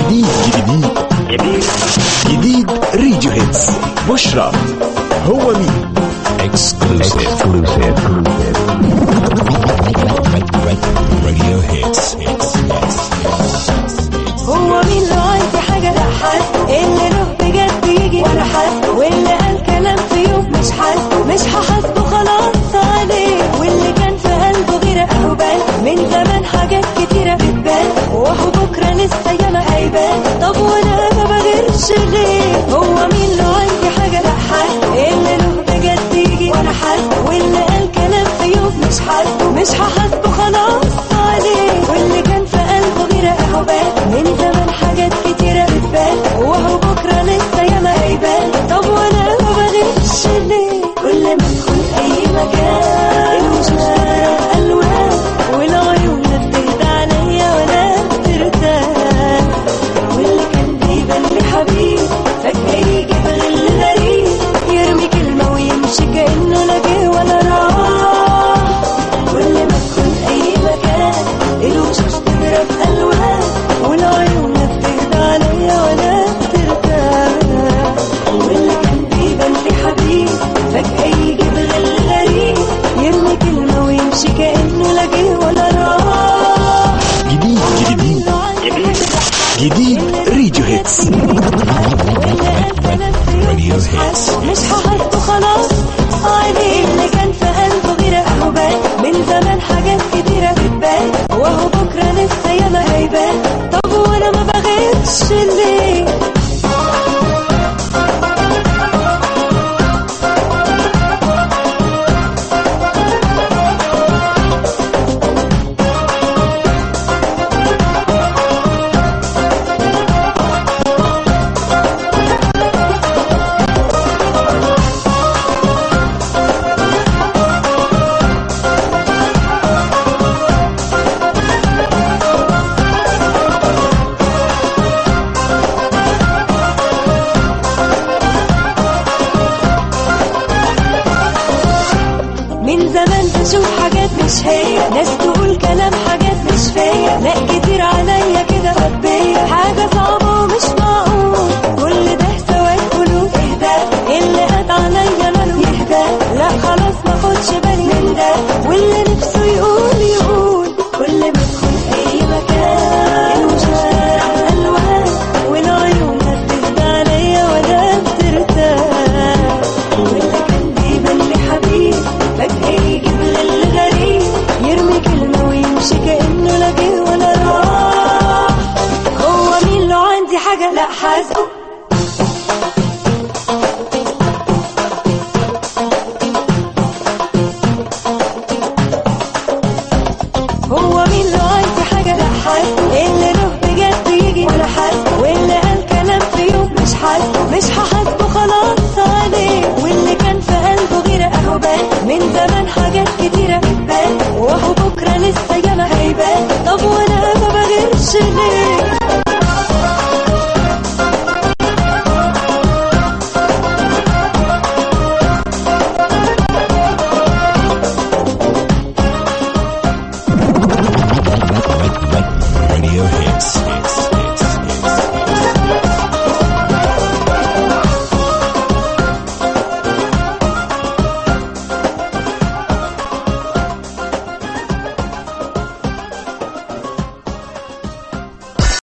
جديد راديو هيتس. بشرى هو مين اكسكلوسيف راديو هيتس. هو مين لو عايز حاجة لا حد اللي له بجد يجي ولا حد واللي قال كلام في يوم مش هحاسبه خلاص عليه واللي كان في قلبه غير أهبال من زمان حاجات كتيرة بتبان وهو بكرة لسه ياما هيبان. طب وانا ما بغيرش ليه؟ هو مين لو عايز حاجة لا حد اللي له بجد يجي ولا حد واللي قال كلام في يوم مش هحاسبه خلاص عليه واللي كان في قلبه غير أهبال من زمان حاجات كتيرة بتبان وهو بكرة لسه ياما هيبان. طب وانا ما بغيرش ليه؟ كل ما ادخل اي مكان الوشوش الوان والعيون بتهدى عليا وانا بترتاح واللي كان بيبان لي حبيب فجأة يجي بغل غريب يرمي كلمة ويمشي كأنه لا جه ولا راح. كل ما ادخل اي مكان الوشوش تضرب الوان والعيون بتهدى عليا وانا بترتاح واللي كان بيبان لي حبيب فجأة يجي بغل غريب يرمي كلمة ويمشي كأنه لا جه ولا راح. جديد راديو هيتس. مش هحطه خلاص عليه اللي كان في قلبه غير أهبال من زمان حاجات كتيرة بتبان وهو بكرة لسه ياما هيبان. طب وانا ما بغيرش ليه؟ من زمان بشوف حاجات مش هي ناس تقول كلام حاجات مش فيا لا كتير عليا كده ربية حاجة صعبة ومش معقول كل ده سواد قلوب اهدى اللي قد عليا ماله يهدى لا خلاص ما خدش بالي من ده واللي نفسه يقول كل ما ادخل اي مكان الوشوش الوان والعيون بتهدى عليا وانا بترتاح واللي كان بيبان لي حبيب فجأة يجي بغل غريب يرمي كلمة ويمشي كأنه لا جه ولا راح. هو مين لو عندي حاجة لا حاسبه